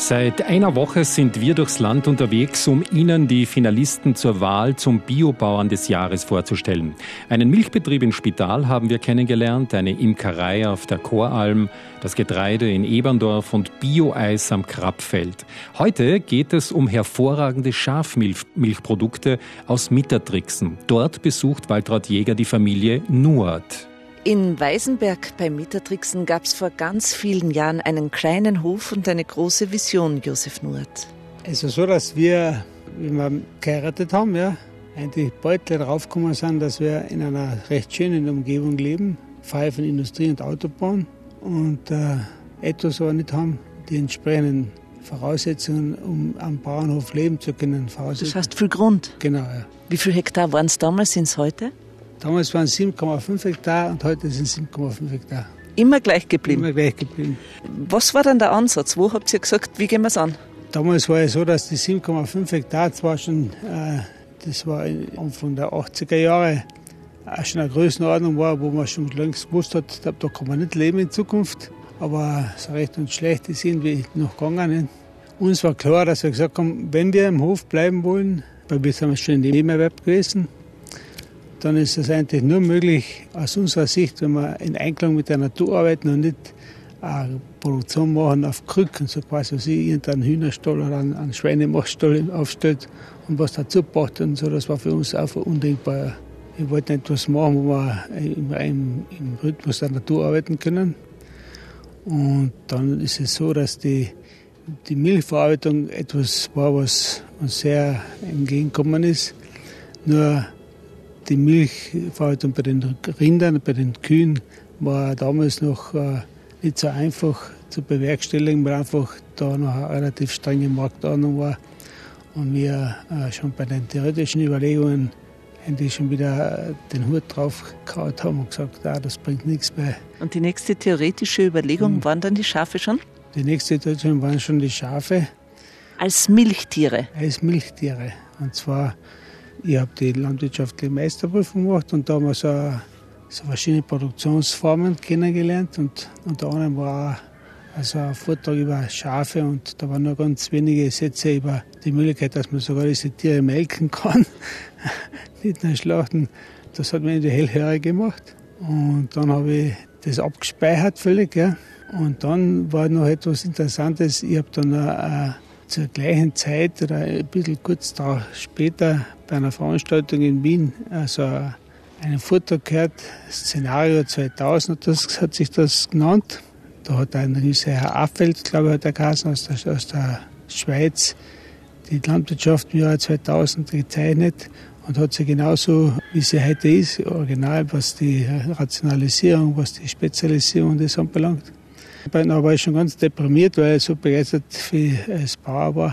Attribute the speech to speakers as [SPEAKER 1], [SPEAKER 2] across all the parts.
[SPEAKER 1] Seit einer Woche sind wir durchs Land unterwegs, um Ihnen die Finalisten zur Wahl zum Biobauern des Jahres vorzustellen. Einen Milchbetrieb in Spital haben wir kennengelernt, eine Imkerei auf der Choralm, das Getreide in Eberndorf und Bio-Eis am Krappfeld. Heute geht es um hervorragende Schafmilchprodukte aus Mittertrixen. Dort besucht Waltraud Jäger die Familie Nuert.
[SPEAKER 2] In Weißenberg bei Mittertrixen gab es vor ganz vielen Jahren einen kleinen Hof und eine große Vision, Josef Nuert.
[SPEAKER 3] Es ist so, dass wir, wie wir geheiratet haben, eigentlich bald draufgekommen sind, dass wir in einer recht schönen Umgebung leben, frei von Industrie und Autobahn und etwas aber nicht haben, die entsprechenden Voraussetzungen, um am Bauernhof leben zu können.
[SPEAKER 2] Das heißt viel Grund?
[SPEAKER 3] Genau, ja.
[SPEAKER 2] Wie viele Hektar waren es damals, sind es heute?
[SPEAKER 3] Damals waren es 7,5 Hektar und heute sind es 7,5 Hektar.
[SPEAKER 2] Immer gleich geblieben?
[SPEAKER 3] Immer gleich geblieben.
[SPEAKER 2] Was war dann der Ansatz? Wo habt ihr gesagt, wie gehen wir es an?
[SPEAKER 3] Damals war es so, dass die 7,5 Hektar zwar schon, das war Anfang der 80er Jahre, schon eine Größenordnung war, wo man schon längst gewusst hat, da kann man nicht leben in Zukunft. Aber so recht und schlecht ist irgendwie noch gegangen. Uns war klar, dass wir gesagt haben, wenn wir im Hof bleiben wollen, weil wir sind schon in dem Nebenerwerb gewesen, dann ist es eigentlich nur möglich, aus unserer Sicht, wenn wir in Einklang mit der Natur arbeiten und nicht eine Produktion machen auf Krücken, so quasi wie irgendeinen Hühnerstall oder einen Schweinemaststall aufstellt und was dazu braucht und so. Das war für uns auch undenkbar. Wir wollten etwas machen, wo wir im Rhythmus der Natur arbeiten können. Und dann ist es so, dass die Milchverarbeitung etwas war, was uns sehr entgegengekommen ist. Nur die Milchverarbeitung bei den Rindern, bei den Kühen war damals noch nicht so einfach zu bewerkstelligen, weil einfach da noch eine relativ strenge Marktordnung war. Und wir schon bei den theoretischen Überlegungen endlich schon wieder den Hut drauf gehauen haben und gesagt, das bringt nichts mehr.
[SPEAKER 2] Und die nächste theoretische Überlegung waren dann die Schafe schon?
[SPEAKER 3] Die nächste Situation waren schon die Schafe.
[SPEAKER 2] Als Milchtiere?
[SPEAKER 3] Als Milchtiere. Und zwar, ich habe die landwirtschaftliche Meisterprüfung gemacht und da haben wir so verschiedene Produktionsformen kennengelernt. Und unter anderem war also ein Vortrag über Schafe und da waren nur ganz wenige Sätze über die Möglichkeit, dass man sogar diese Tiere melken kann, nicht nur schlachten. Das hat mich in die hellhörig gemacht. Und dann habe ich das abgespeichert völlig. Ja. Und dann war noch etwas Interessantes. Ich habe dann zur gleichen Zeit oder ein bisschen kurz darauf später bei einer Veranstaltung in Wien also einen Vortrag gehört, Szenario 2000 hat sich das genannt. Da hat ein gewisser Herr Affeld, glaube ich, hat er geheißen, aus der Schweiz, die Landwirtschaft im Jahr 2000 gezeichnet und hat sie genauso, wie sie heute ist, original, was die Rationalisierung, was die Spezialisierung das anbelangt. Da war ich schon ganz deprimiert, weil er so begeistert als Bauer war.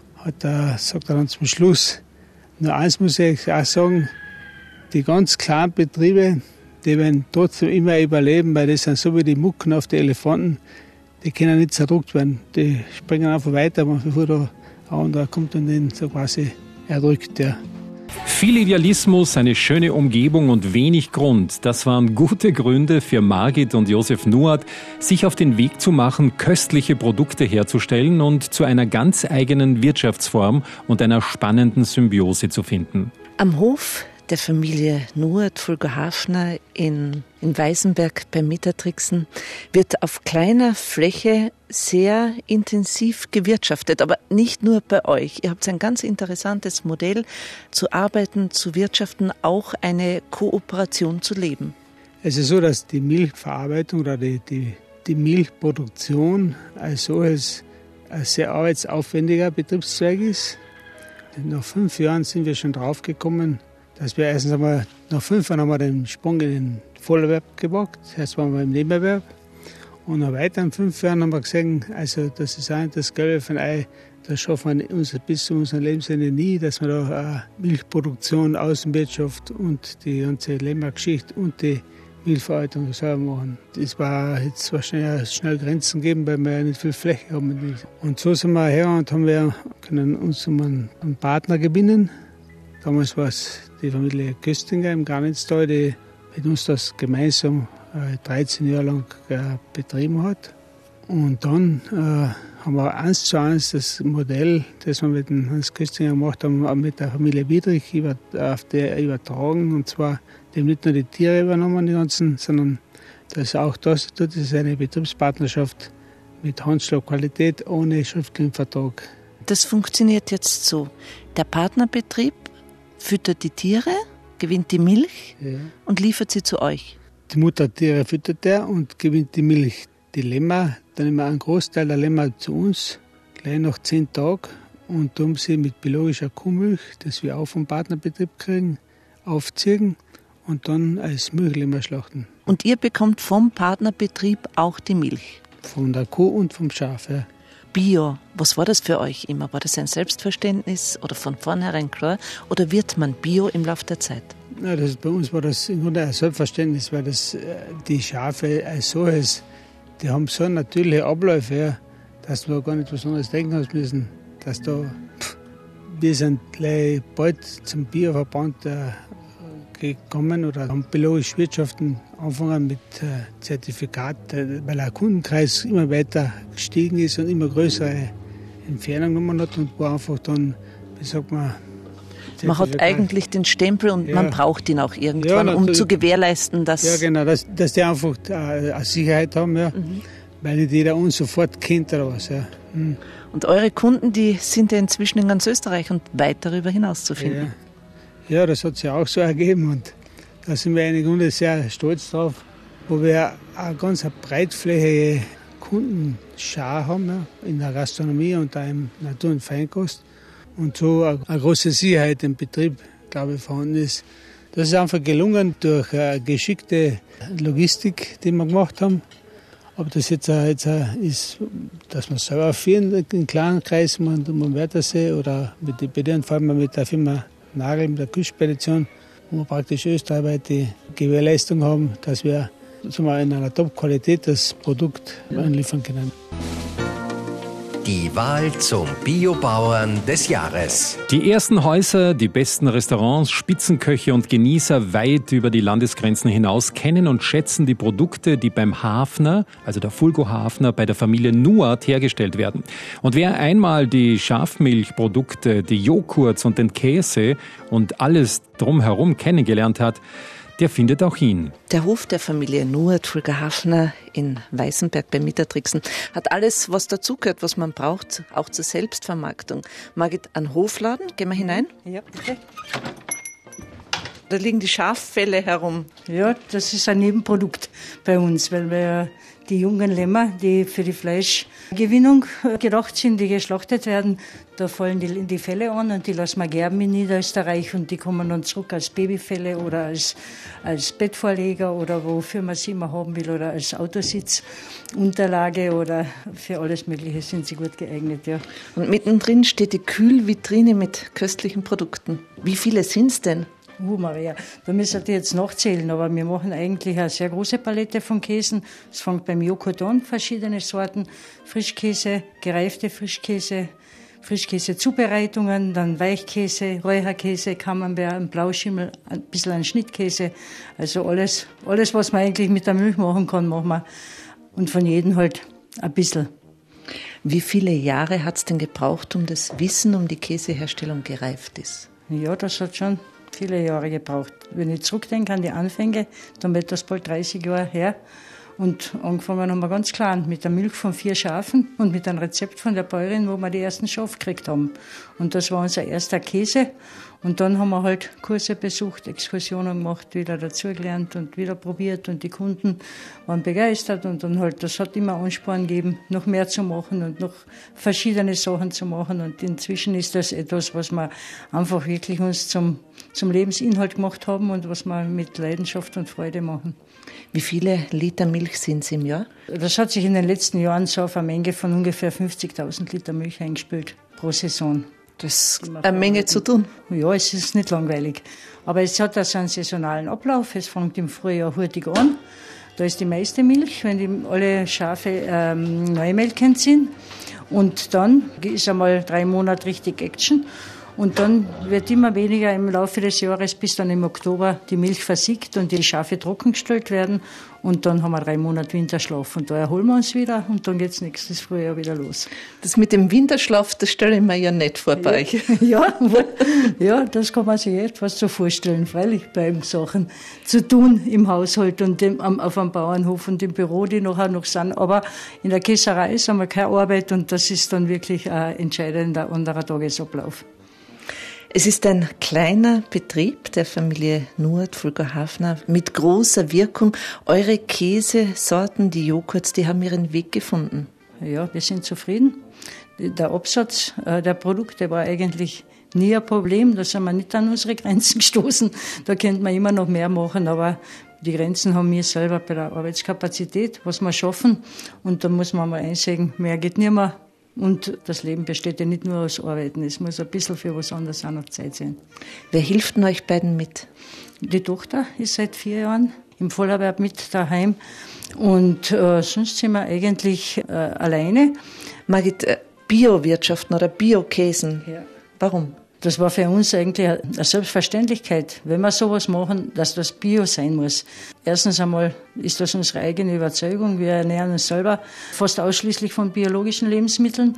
[SPEAKER 3] Sagt er dann zum Schluss, nur eins muss ich auch sagen, die ganz kleinen Betriebe, die werden trotzdem immer überleben, weil das sind so wie die Mucken auf die Elefanten, die können nicht zerdrückt werden. Die springen einfach weiter, bevor da ein anderer kommt und den so quasi erdrückt. Ja.
[SPEAKER 1] Viel Idealismus, eine schöne Umgebung und wenig Grund. Das waren gute Gründe für Margit und Josef Nuert, sich auf den Weg zu machen, köstliche Produkte herzustellen und zu einer ganz eigenen Wirtschaftsform und einer spannenden Symbiose zu finden.
[SPEAKER 2] Am Hof der Familie Nuert, Fulger Hafner in Weißenberg bei Mittertrixen wird auf kleiner Fläche sehr intensiv gewirtschaftet, aber nicht nur bei euch. Ihr habt ein ganz interessantes Modell, zu arbeiten, zu wirtschaften, auch eine Kooperation zu leben.
[SPEAKER 3] Es ist so, dass die Milchverarbeitung oder die Milchproduktion als solches ein sehr arbeitsaufwendiger Betriebszweig ist. Nach 5 Jahren sind wir schon draufgekommen, dass wir erstens einmal, nach 5 Jahren haben wir den Sprung in den Vollerwerb gewagt. Erst waren wir im Nebenerwerb. Und nach weiteren 5 Jahren haben wir gesehen, also das ist auch nicht das Gelbe von Ei, das schaffen wir bis zu unserem Lebensende nie, dass wir da Milchproduktion, Außenwirtschaft und die ganze Lämmergeschichte und die Milchverarbeitung selber machen. Das war jetzt wahrscheinlich schnell Grenzen geben, weil wir ja nicht viel Fläche haben. Und so sind wir her und können uns einen Partner gewinnen. Damals war es die Familie Köstinger im Garnitztal, die mit uns das gemeinsam 13 Jahre lang betrieben hat. Und dann haben wir 1:1 das Modell, das wir mit dem Hans Köstinger gemacht haben, auch mit der Familie Wiedrich übertragen. Und zwar, die haben nicht nur die Tiere übernommen, die ganzen, sondern das auch das ist eine Betriebspartnerschaft mit Handschlagqualität ohne schriftlichen Vertrag.
[SPEAKER 2] Das funktioniert jetzt so. Der Partnerbetrieb füttert die Tiere, gewinnt die Milch und liefert sie zu euch.
[SPEAKER 3] Die Muttertiere füttert er und gewinnt die Milch. Die Lämmer, dann nehmen wir einen Großteil der Lämmer zu uns, gleich nach 10 Tagen, und tun sie mit biologischer Kuhmilch, das wir auch vom Partnerbetrieb kriegen, aufziehen und dann als Milchlämmer schlachten.
[SPEAKER 2] Und ihr bekommt vom Partnerbetrieb auch die Milch?
[SPEAKER 3] Von der Kuh und vom Schaf, ja.
[SPEAKER 2] Bio, was war das für euch immer? War das ein Selbstverständnis oder von vornherein klar? Oder wird man Bio im Laufe der Zeit?
[SPEAKER 3] Ja, bei uns war das im Grunde ein Selbstverständnis, weil die Schafe als solches, die haben so natürliche Abläufe, ja, dass wir gar nicht was anderes denken haben müssen. Wir sind gleich bald zum Bioverband gekommen oder haben biologisch Wirtschaften angefangen mit Zertifikat, weil der Kundenkreis immer weiter gestiegen ist und immer größere Entfernung genommen hat und wo einfach dann, wie sagt man,
[SPEAKER 2] man hat eigentlich den Stempel und man braucht ihn auch irgendwann, um zu gewährleisten, dass...
[SPEAKER 3] Ja, genau, dass die einfach eine Sicherheit haben, ja, weil nicht jeder uns sofort kennt oder was. Ja.
[SPEAKER 2] Und eure Kunden, die sind ja inzwischen in ganz Österreich und weit darüber hinaus zu finden.
[SPEAKER 3] Ja, das hat sich auch so ergeben und da sind wir im Grunde sehr stolz drauf, wo wir eine ganz breitflächige Kundenschar haben, ja, in der Gastronomie und auch im Natur- und Feinkost. Und so eine große Sicherheit im Betrieb, glaube ich, vorhanden ist. Das ist einfach gelungen durch eine geschickte Logistik, die wir gemacht haben. Ob das jetzt ist, dass wir selber führen, in kleinen Kreis, um Wörthersee oder bei denen fahren wir mit der Firma Nagel, mit der Küstenspedition, wo wir praktisch österreichweit die Gewährleistung haben, dass wir in einer Top-Qualität das Produkt anliefern können.
[SPEAKER 4] Die Wahl zum Biobauern des Jahres.
[SPEAKER 1] Die ersten Häuser, die besten Restaurants, Spitzenköche und Genießer weit über die Landesgrenzen hinaus kennen und schätzen die Produkte, die beim Hafner, also der Fulgo Hafner, bei der Familie Nuart hergestellt werden. Und wer einmal die Schafmilchprodukte, die Joghurts und den Käse und alles drumherum kennengelernt hat, der findet auch ihn.
[SPEAKER 2] Der Hof der Familie Nuart, Fulgo Hafner in Weißenberg bei Mittertrixen, hat alles, was dazugehört, was man braucht, auch zur Selbstvermarktung. Margit, ein Hofladen, gehen wir hinein?
[SPEAKER 5] Ja, bitte.
[SPEAKER 2] Da liegen die Schaffelle herum.
[SPEAKER 5] Ja, das ist ein Nebenprodukt bei uns, weil wir die jungen Lämmer, die für die Fleischgewinnung gedacht sind, die geschlachtet werden, da fallen die Felle an und die lassen wir gerben in Niederösterreich und die kommen dann zurück als Babyfelle oder als Bettvorleger oder wofür man sie immer haben will oder als Autositzunterlage oder für alles Mögliche sind sie gut geeignet, ja.
[SPEAKER 2] Und mittendrin steht die Kühlvitrine mit köstlichen Produkten. Wie viele sind es denn?
[SPEAKER 5] Maria, da müssen wir jetzt nachzählen, aber wir machen eigentlich eine sehr große Palette von Käsen. Es fängt beim Joghurt an, verschiedene Sorten, Frischkäse, gereifte Frischkäse, Frischkäse-Zubereitungen, dann Weichkäse, Räucherkäse, Camembert, Blauschimmel, ein bisschen ein Schnittkäse. Also alles, was man eigentlich mit der Milch machen kann, machen wir. Und von jedem halt ein bisschen.
[SPEAKER 2] Wie viele Jahre hat es denn gebraucht, um das Wissen um die Käseherstellung gereift ist?
[SPEAKER 5] Ja, das hat schon viele Jahre gebraucht. Wenn ich zurückdenke an die Anfänge, dann wird das bald 30 Jahre her. Und angefangen haben wir ganz klein mit der Milch von 4 Schafen und mit einem Rezept von der Bäuerin, wo wir die ersten Schafe gekriegt haben. Und das war unser erster Käse. Und dann haben wir halt Kurse besucht, Exkursionen gemacht, wieder dazugelernt und wieder probiert. Und die Kunden waren begeistert. Und dann halt, das hat immer Ansporn gegeben, noch mehr zu machen und noch verschiedene Sachen zu machen. Und inzwischen ist das etwas, was wir einfach wirklich uns zum Lebensinhalt gemacht haben und was wir mit Leidenschaft und Freude machen.
[SPEAKER 2] Wie viele Liter Milch sind es im Jahr?
[SPEAKER 5] Das hat sich in den letzten Jahren so auf eine Menge von ungefähr 50.000 Liter Milch eingespült pro Saison.
[SPEAKER 2] Das ist eine Menge zu tun.
[SPEAKER 5] Ja, es ist nicht langweilig. Aber es hat also einen saisonalen Ablauf. Es fängt im Frühjahr hurtig an. Da ist die meiste Milch, wenn alle Schafe neu melkend sind. Und dann ist einmal 3 Monate richtig Action. Und dann wird immer weniger im Laufe des Jahres, bis dann im Oktober die Milch versiegt und die Schafe trockengestellt werden. Und dann haben wir 3 Monate Winterschlaf. Und da erholen wir uns wieder und dann geht's nächstes Frühjahr wieder los.
[SPEAKER 2] Das mit dem Winterschlaf, das stelle ich mir ja nicht vor bei euch.
[SPEAKER 5] Ja, das kann man sich etwas so vorstellen. Freilich bleiben Sachen zu tun im Haushalt und auf dem Bauernhof und im Büro, die nachher noch sind. Aber in der Käserei ist einmal keine Arbeit und das ist dann wirklich ein entscheidender anderer Tagesablauf.
[SPEAKER 2] Es ist ein kleiner Betrieb der Familie Nuert, Fulgo Hafner, mit großer Wirkung. Eure Käsesorten, die Joghurts, die haben ihren Weg gefunden.
[SPEAKER 5] Ja, wir sind zufrieden. Der Absatz der Produkte war eigentlich nie ein Problem. Da sind wir nicht an unsere Grenzen gestoßen. Da könnte man immer noch mehr machen, aber die Grenzen haben wir selber bei der Arbeitskapazität, was wir schaffen. Und da muss man mal einsehen, mehr geht nicht mehr. Und das Leben besteht ja nicht nur aus Arbeiten. Es muss ein bisschen für was anderes auch noch Zeit sein.
[SPEAKER 2] Wer hilft denn euch beiden mit?
[SPEAKER 5] Die Tochter ist seit 4 Jahren im Vollerwerb mit daheim. Und sonst sind wir eigentlich alleine.
[SPEAKER 2] Margit, Biowirtschaften oder Biokäsen,
[SPEAKER 5] Ja.
[SPEAKER 2] Warum?
[SPEAKER 5] Das war für uns eigentlich eine Selbstverständlichkeit, wenn wir sowas machen, dass das Bio sein muss. Erstens einmal ist das unsere eigene Überzeugung. Wir ernähren uns selber fast ausschließlich von biologischen Lebensmitteln.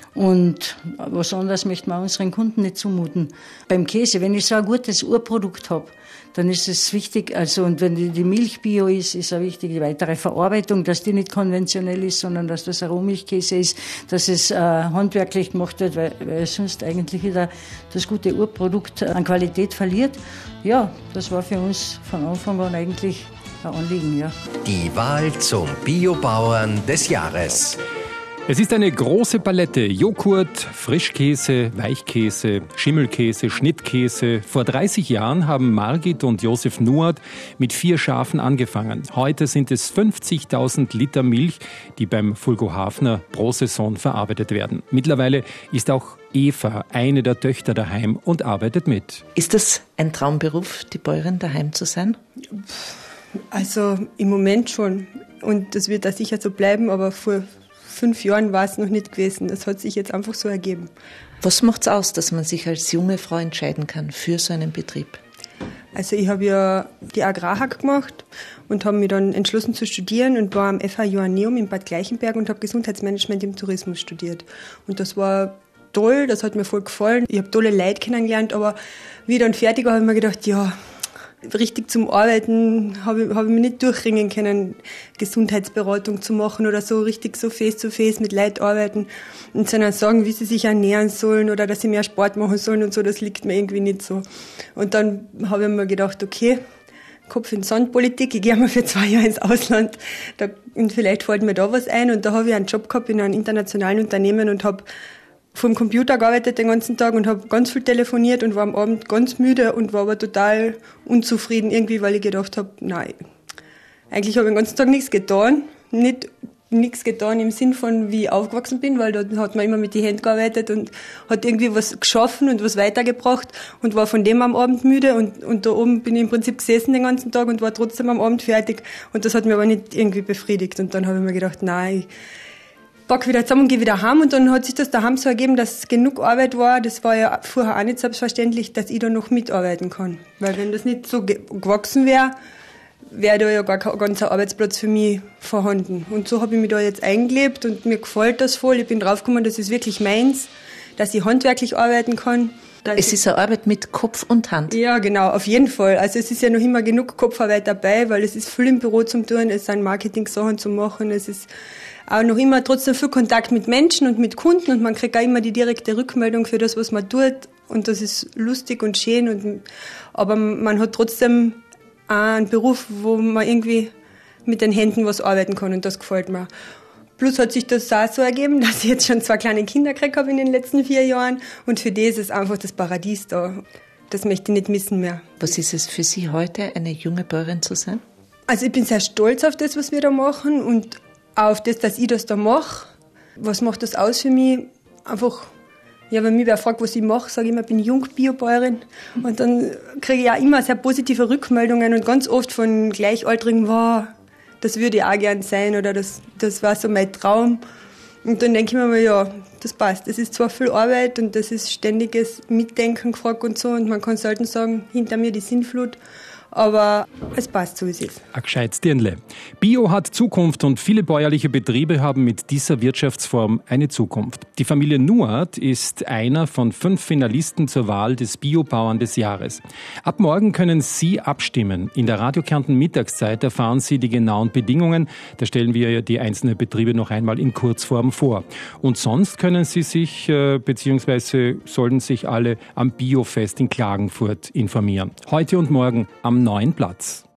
[SPEAKER 5] Und was anderes möchten wir unseren Kunden nicht zumuten. Beim Käse, wenn ich so ein gutes Urprodukt habe, dann ist es wichtig, also, und wenn die Milch bio ist, ist auch wichtig die weitere Verarbeitung, dass die nicht konventionell ist, sondern dass das ein Rohmilchkäse ist, dass es handwerklich gemacht wird, weil sonst eigentlich wieder das gute Urprodukt an Qualität verliert. Ja, das war für uns von Anfang an eigentlich ein Anliegen, ja.
[SPEAKER 4] Die Wahl zum Biobauern des Jahres.
[SPEAKER 1] Es ist eine große Palette. Joghurt, Frischkäse, Weichkäse, Schimmelkäse, Schnittkäse. Vor 30 Jahren haben Margit und Josef Nuert mit 4 Schafen angefangen. Heute sind es 50.000 Liter Milch, die beim Fulgo Hafner pro Saison verarbeitet werden. Mittlerweile ist auch Eva, eine der Töchter, daheim und arbeitet mit.
[SPEAKER 2] Ist das ein Traumberuf, die Bäuerin daheim zu sein?
[SPEAKER 6] Also im Moment schon. Und das wird da sicher so bleiben, aber vor 5 Jahren war es noch nicht gewesen. Das hat sich jetzt einfach so ergeben.
[SPEAKER 2] Was macht's aus, dass man sich als junge Frau entscheiden kann für so einen Betrieb?
[SPEAKER 6] Also ich habe ja die Agrarhack gemacht und habe mich dann entschlossen zu studieren und war am FH Joanneum in Bad Gleichenberg und habe Gesundheitsmanagement im Tourismus studiert. Und das war toll, das hat mir voll gefallen. Ich habe tolle Leute kennengelernt, aber wie ich dann fertig war, habe ich mir gedacht, ja, richtig zum Arbeiten habe ich mich nicht durchringen können, Gesundheitsberatung zu machen oder so, richtig so face-to-face mit Leuten arbeiten und dann sagen, wie sie sich ernähren sollen oder dass sie mehr Sport machen sollen und so, das liegt mir irgendwie nicht so. Und dann habe ich mir gedacht, okay, Kopf in Sand Politik, ich gehe mal für 2 Jahre ins Ausland und vielleicht fällt mir da was ein. Und da habe ich einen Job gehabt in einem internationalen Unternehmen und habe vor dem Computer gearbeitet den ganzen Tag und habe ganz viel telefoniert und war am Abend ganz müde und war aber total unzufrieden irgendwie, weil ich gedacht habe, nein, eigentlich habe ich den ganzen Tag nichts getan. Nichts getan im Sinn von, wie ich aufgewachsen bin, weil da hat man immer mit den Händen gearbeitet und hat irgendwie was geschaffen und was weitergebracht und war von dem am Abend müde und da oben bin ich im Prinzip gesessen den ganzen Tag und war trotzdem am Abend fertig und das hat mir aber nicht irgendwie befriedigt und dann habe ich mir gedacht, nein, ich pack wieder zusammen und gehe wieder heim und dann hat sich das daheim so ergeben, dass genug Arbeit war, das war ja vorher auch nicht selbstverständlich, dass ich da noch mitarbeiten kann, weil wenn das nicht so gewachsen wäre da ja gar kein ganzer Arbeitsplatz für mich vorhanden. Und so habe ich mich da jetzt eingelebt und mir gefällt das voll. Ich bin draufgekommen, das ist wirklich meins, dass ich handwerklich arbeiten kann.
[SPEAKER 2] Es ist eine Arbeit mit Kopf und Hand.
[SPEAKER 6] Ja, genau, auf jeden Fall. Also es ist ja noch immer genug Kopfarbeit dabei, weil es ist viel im Büro zum tun, es sind Marketing-Sachen zu machen, es ist auch noch immer trotzdem viel Kontakt mit Menschen und mit Kunden und man kriegt auch immer die direkte Rückmeldung für das, was man tut und das ist lustig und schön aber man hat trotzdem ein Beruf, wo man irgendwie mit den Händen was arbeiten kann und das gefällt mir. Plus hat sich das auch so ergeben, dass ich jetzt schon 2 kleine Kinder gekriegt habe in den letzten 4 Jahren und für die ist es einfach das Paradies da. Das möchte ich nicht missen mehr.
[SPEAKER 2] Was ist es für Sie heute, eine junge Bäuerin zu sein?
[SPEAKER 6] Also ich bin sehr stolz auf das, was wir da machen und auf das, dass ich das da mache. Was macht das aus für mich? Einfach, ja, wenn mich wer fragt, was ich mache, sage ich immer, ich bin Jung-Biobäuerin. Und dann kriege ich auch immer sehr positive Rückmeldungen und ganz oft von Gleichaltrigen, wow, das würde ich auch gern sein oder das war so mein Traum. Und dann denke ich mir mal, ja, das passt. Das ist zwar viel Arbeit und das ist ständiges Mitdenken gefragt und so und man kann selten sagen, hinter mir die Sintflut, aber es passt, so wie es ist.
[SPEAKER 1] Ein gescheites Dirndl. Bio hat Zukunft und viele bäuerliche Betriebe haben mit dieser Wirtschaftsform eine Zukunft. Die Familie Nuart ist einer von 5 Finalisten zur Wahl des Biobauern des Jahres. Ab morgen können Sie abstimmen. In der Radio Kärnten Mittagszeit erfahren Sie die genauen Bedingungen. Da stellen wir die einzelnen Betriebe noch einmal in Kurzform vor. Und sonst können Sie sich beziehungsweise sollen sich alle am Biofest in Klagenfurt informieren. Heute und morgen am 9. Platz.